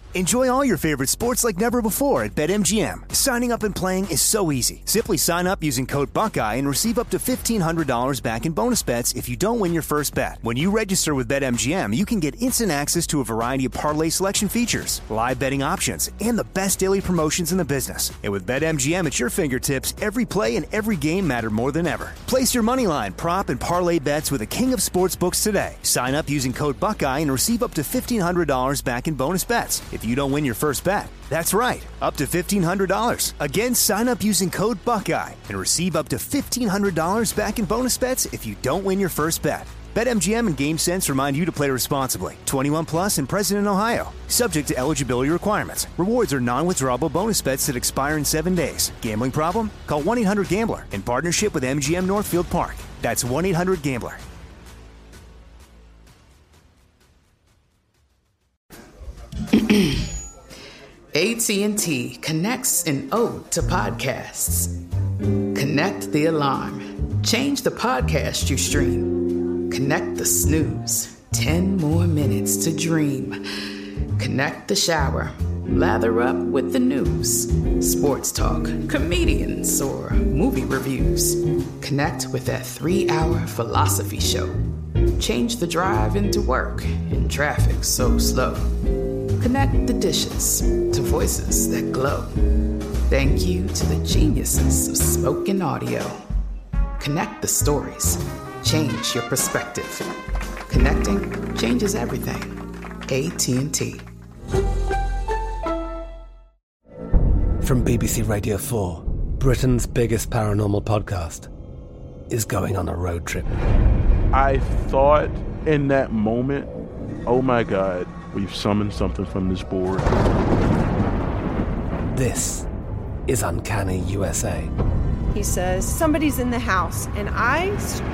Enjoy all your favorite sports like never before at BetMGM. Signing up and playing is so easy. Simply sign up using code Buckeye and receive up to $1,500 back in bonus bets if you don't win your first bet. When you register with BetMGM, you can get instant access to a variety of parlay selection features, live betting options, and the best daily promotions in the business. And with BetMGM at your fingertips, every play and every game matter more than ever. Place your moneyline, prop, and parlay bets with the king of sportsbooks today. Sign up using code Buckeye and receive up to $1,500 back in bonus bets if you don't win your first bet. That's right, up to $1,500. Again, sign up using code Buckeye and receive up to $1,500 back in bonus bets if you don't win your first bet. BetMGM and GameSense remind you to play responsibly. 21 plus and present in Ohio. Subject to eligibility requirements. Rewards are non-withdrawable bonus bets that expire in 7 days. Gambling problem? Call 1-800-GAMBLER in partnership with MGM Northfield Park. That's 1-800-GAMBLER. AT&T connects an ode to podcasts. Connect the alarm. Change the podcast you stream. Connect the snooze. 10 more minutes to dream. Connect the shower. Lather up with the news. Sports talk, comedians, or movie reviews. Connect with that 3-hour philosophy show. Change the drive into work in traffic so slow. Connect the dishes to voices that glow. Thank you to the geniuses of spoken audio. Connect the stories. Change your perspective. Connecting changes everything. AT&T. From BBC Radio 4, Britain's biggest paranormal podcast is going on a road trip. I thought in that moment, oh my God, we've summoned something from this board. This is Uncanny USA. He says, somebody's in the house, and I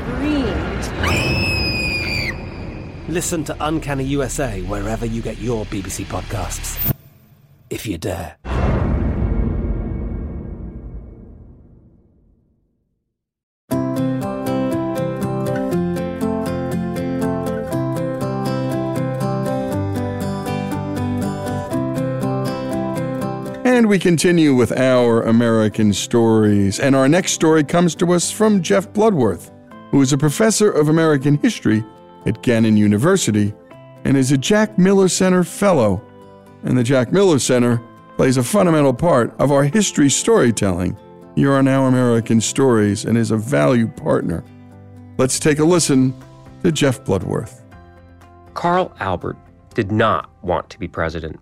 screamed. Listen to Uncanny USA wherever you get your BBC podcasts, if you dare. And we continue with our American stories. And our next story comes to us from Jeff Bloodworth, who is a professor of American history at Gannon University and is a Jack Miller Center Fellow. And the Jack Miller Center plays a fundamental part of our history storytelling here on Our American Stories and is a valued partner. Let's take a listen to Jeff Bloodworth. Carl Albert did not want to be president.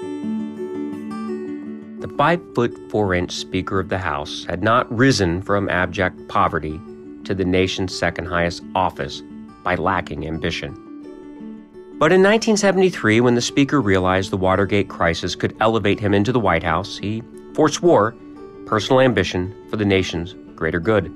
The 5'4" Speaker of the House had not risen from abject poverty to the nation's second highest office by lacking ambition. But in 1973, when the Speaker realized the Watergate crisis could elevate him into the White House, he forswore personal ambition for the nation's greater good.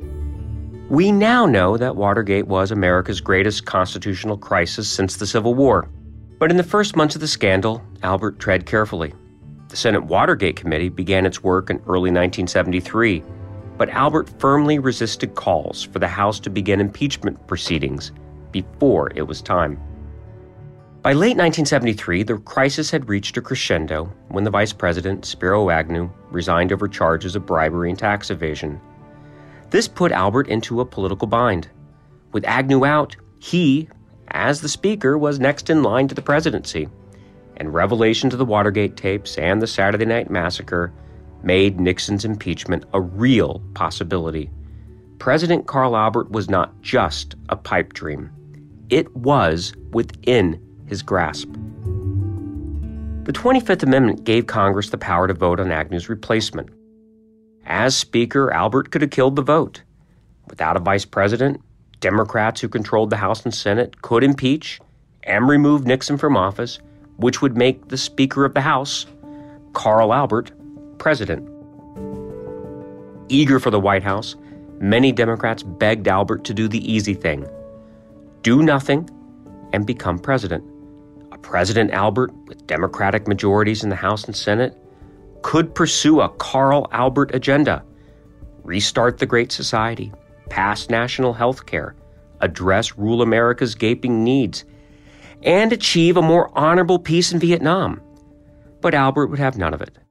We now know that Watergate was America's greatest constitutional crisis since the Civil War. But in the first months of the scandal, Albert tread carefully. The Senate Watergate Committee began its work in early 1973, but Albert firmly resisted calls for the House to begin impeachment proceedings before it was time. By late 1973, the crisis had reached a crescendo when the Vice President, Spiro Agnew, resigned over charges of bribery and tax evasion. This put Albert into a political bind. With Agnew out, he, as the Speaker, was next in line to the presidency. And revelations of the Watergate tapes and the Saturday Night Massacre made Nixon's impeachment a real possibility. President Carl Albert was not just a pipe dream. It was within his grasp. The 25th Amendment gave Congress the power to vote on Agnew's replacement. As Speaker, Albert could have killed the vote. Without a vice president, Democrats who controlled the House and Senate could impeach and remove Nixon from office, which would make the Speaker of the House, Carl Albert, president. Eager for the White House, many Democrats begged Albert to do the easy thing. Do nothing and become president. A President Albert, with Democratic majorities in the House and Senate, could pursue a Carl Albert agenda. Restart the Great Society, pass national health care, address rural America's gaping needs, and achieve a more honorable peace in Vietnam. But Albert would have none of it.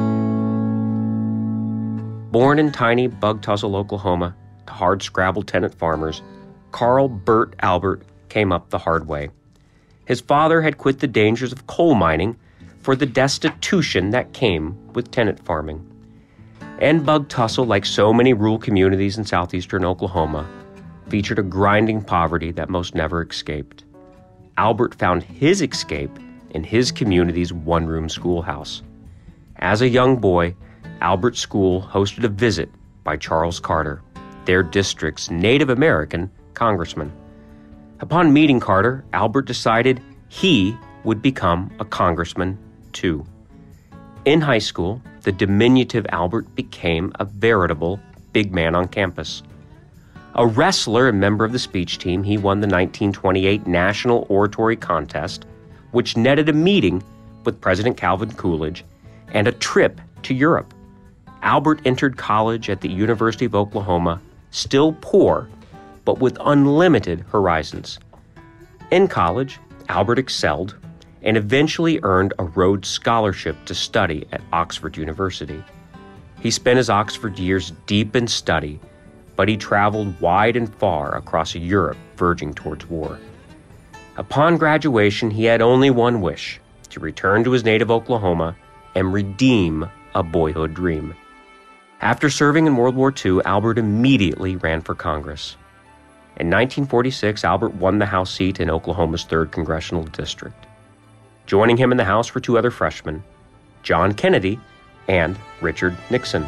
Born in tiny Bug Tussle, Oklahoma, to hard-scrabble tenant farmers, Carl Burt Albert came up the hard way. His father had quit the dangers of coal mining for the destitution that came with tenant farming. And Bug Tussle, like so many rural communities in southeastern Oklahoma, featured a grinding poverty that most never escaped. Albert found his escape in his community's one-room schoolhouse. As a young boy, Albert's school hosted a visit by Charles Carter, their district's Native American congressman. Upon meeting Carter, Albert decided he would become a congressman too. In high school, the diminutive Albert became a veritable big man on campus. A wrestler and member of the speech team, he won the 1928 National Oratory Contest, which netted a meeting with President Calvin Coolidge and a trip to Europe. Albert entered college at the University of Oklahoma, still poor, but with unlimited horizons. In college, Albert excelled and eventually earned a Rhodes Scholarship to study at Oxford University. He spent his Oxford years deep in study, but he traveled wide and far across Europe, verging towards war. Upon graduation, he had only one wish: to return to his native Oklahoma and redeem a boyhood dream. After serving in World War II, Albert immediately ran for Congress. In 1946, Albert won the House seat in Oklahoma's 3rd Congressional District. Joining him in the House were two other freshmen, John Kennedy and Richard Nixon.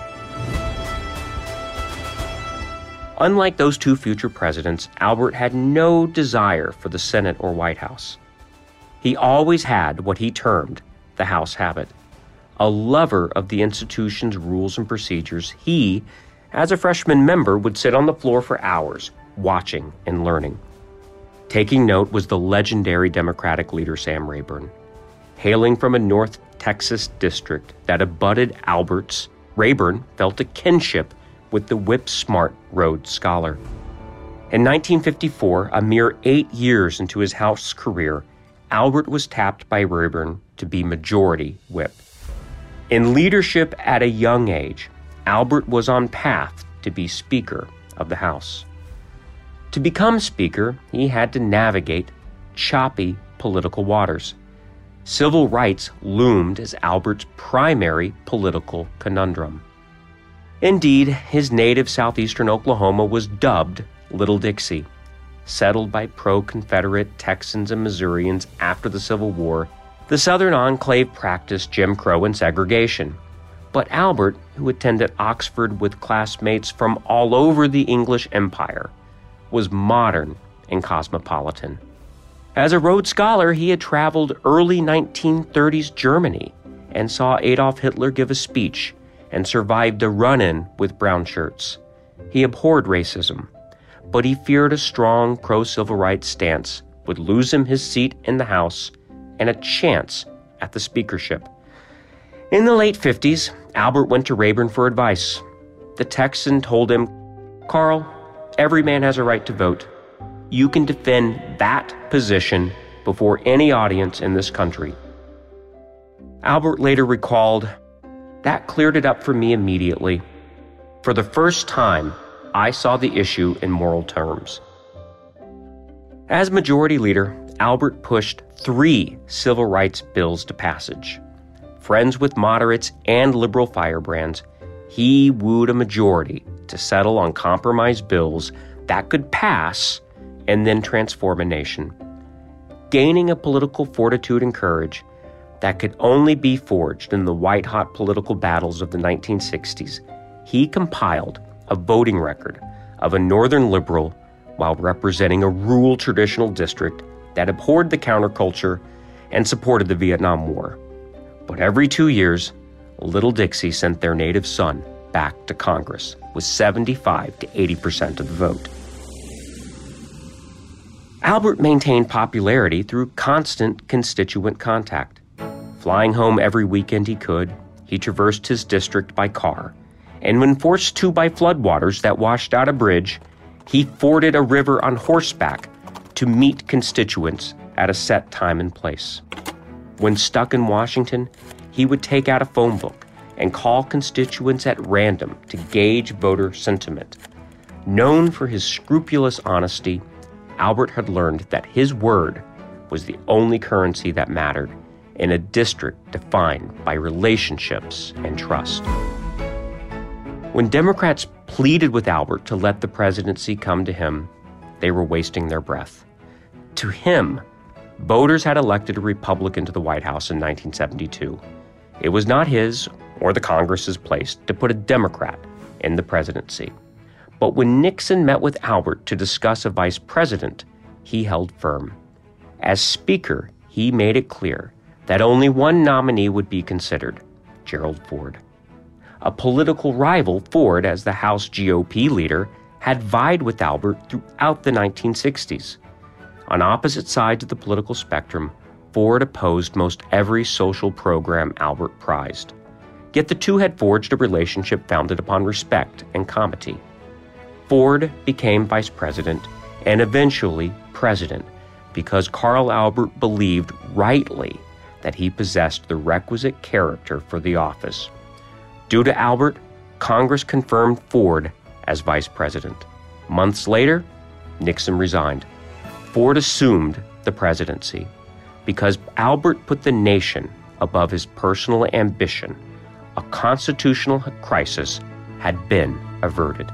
Unlike those two future presidents, Albert had no desire for the Senate or White House. He always had what he termed the House habit. A lover of the institution's rules and procedures, he, as a freshman member, would sit on the floor for hours, watching and learning. Taking note was the legendary Democratic leader Sam Rayburn. Hailing from a North Texas district that abutted Albert's, Rayburn felt a kinship with the whip-smart Rhodes Scholar. In 1954, a mere 8 years into his House career, Albert was tapped by Rayburn to be Majority Whip. In leadership at a young age, Albert was on path to be Speaker of the House. To become Speaker, he had to navigate choppy political waters. Civil rights loomed as Albert's primary political conundrum. Indeed, his native southeastern Oklahoma was dubbed Little Dixie. Settled by pro-Confederate Texans and Missourians after the Civil War, the Southern enclave practiced Jim Crow and segregation. But Albert, who attended Oxford with classmates from all over the English Empire, was modern and cosmopolitan. As a Rhodes Scholar, he had traveled early 1930s Germany and saw Adolf Hitler give a speech and survived a run-in with brown shirts. He abhorred racism, but he feared a strong pro-civil rights stance would lose him his seat in the House and a chance at the speakership. In the late 50s, Albert went to Rayburn for advice. The Texan told him, "Carl, every man has a right to vote. You can defend that position before any audience in this country." Albert later recalled, "That cleared it up for me immediately. For the first time, I saw the issue in moral terms." As Majority Leader, Albert pushed 3 civil rights bills to passage. Friends with moderates and liberal firebrands, he wooed a majority to settle on compromise bills that could pass and then transform a nation. Gaining a political fortitude and courage that could only be forged in the white-hot political battles of the 1960s, he compiled a voting record of a Northern liberal while representing a rural traditional district that abhorred the counterculture and supported the Vietnam War. But every 2 years, Little Dixie sent their native son back to Congress with 75 to 80% of the vote. Albert maintained popularity through constant constituent contact. Flying home every weekend he could, he traversed his district by car, and when forced to by floodwaters that washed out a bridge, he forded a river on horseback to meet constituents at a set time and place. When stuck in Washington, he would take out a phone book and call constituents at random to gauge voter sentiment. Known for his scrupulous honesty, Albert had learned that his word was the only currency that mattered in a district defined by relationships and trust. When Democrats pleaded with Albert to let the presidency come to him, they were wasting their breath. To him, voters had elected a Republican to the White House in 1972. It was not his or the Congress's place to put a Democrat in the presidency. But when Nixon met with Albert to discuss a vice president, he held firm. As Speaker, he made it clear that only one nominee would be considered, Gerald Ford. A political rival, Ford, as the House GOP leader, had vied with Albert throughout the 1960s. On opposite sides of the political spectrum, Ford opposed most every social program Albert prized. Yet the two had forged a relationship founded upon respect and comity. Ford became vice president and eventually president because Carl Albert believed rightly that he possessed the requisite character for the office. Due to Albert, Congress confirmed Ford as vice president. Months later, Nixon resigned. Ford assumed the presidency because Albert put the nation above his personal ambition. A constitutional crisis had been averted.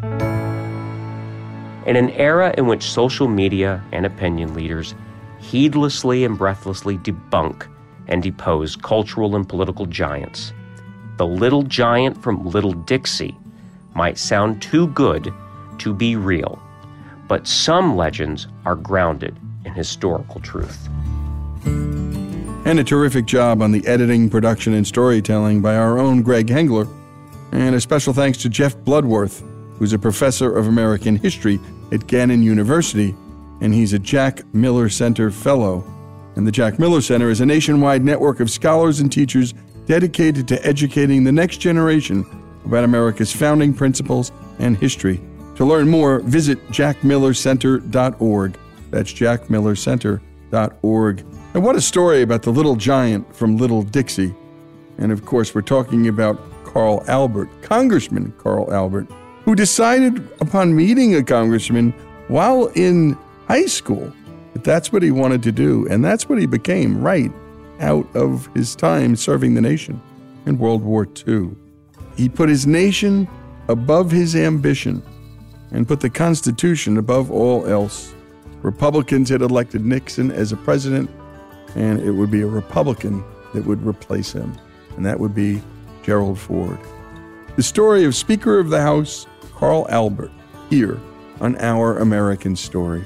In an era in which social media and opinion leaders heedlessly and breathlessly debunk and depose cultural and political giants, the little giant from Little Dixie might sound too good to be real, but some legends are grounded in historical truth. And a terrific job on the editing, production, and storytelling by our own Greg Hengler. And a special thanks to Jeff Bloodworth, who's a professor of American history at Gannon University, and he's a Jack Miller Center Fellow. And the Jack Miller Center is a nationwide network of scholars and teachers dedicated to educating the next generation about America's founding principles and history. To learn more, visit jackmillercenter.org. That's jackmillercenter.org. And what a story about the little giant from Little Dixie. And of course, we're talking about Carl Albert, Congressman Carl Albert, who decided upon meeting a congressman while in high school that that's what he wanted to do. And that's what he became right out of his time serving the nation in World War II. He put his nation above his ambition and put the Constitution above all else. Republicans had elected Nixon as a president, and it would be a Republican that would replace him, and that would be Gerald Ford. The story of Speaker of the House, Carl Albert, here on Our American Stories.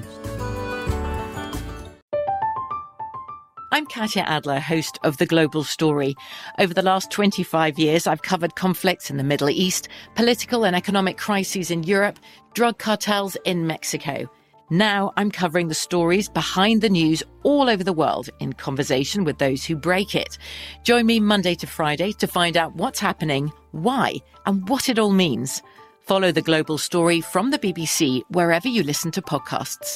I'm Katya Adler, host of The Global Story. Over the last 25 years, I've covered conflicts in the Middle East, political and economic crises in Europe, drug cartels in Mexico. Now I'm covering the stories behind the news all over the world in conversation with those who break it. Join me Monday to Friday to find out what's happening, why, and what it all means. Follow The Global Story from the BBC wherever you listen to podcasts.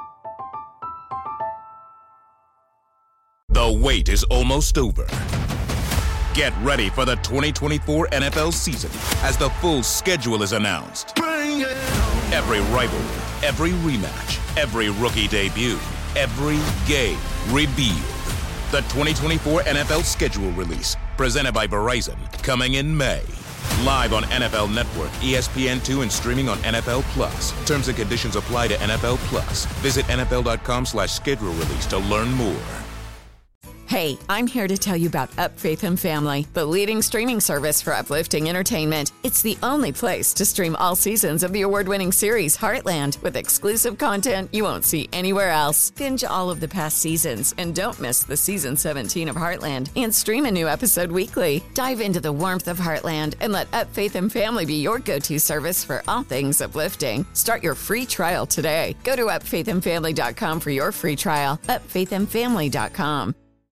The wait is almost over. Get ready for the 2024 NFL season as the full schedule is announced. Every rivalry, every rematch, every rookie debut, every game revealed. The 2024 NFL schedule release, presented by Verizon, coming in May. Live on NFL Network, ESPN2, and streaming on NFL Plus. Terms and conditions apply to NFL Plus. Visit NFL.com/schedule release to learn more. Hey, I'm here to tell you about Up Faith and Family, the leading streaming service for uplifting entertainment. It's the only place to stream all seasons of the award-winning series Heartland with exclusive content you won't see anywhere else. Binge all of the past seasons and don't miss the season 17 of Heartland and stream a new episode weekly. Dive into the warmth of Heartland and let Up Faith and Family be your go-to service for all things uplifting. Start your free trial today. Go to upfaithandfamily.com for your free trial. upfaithandfamily.com.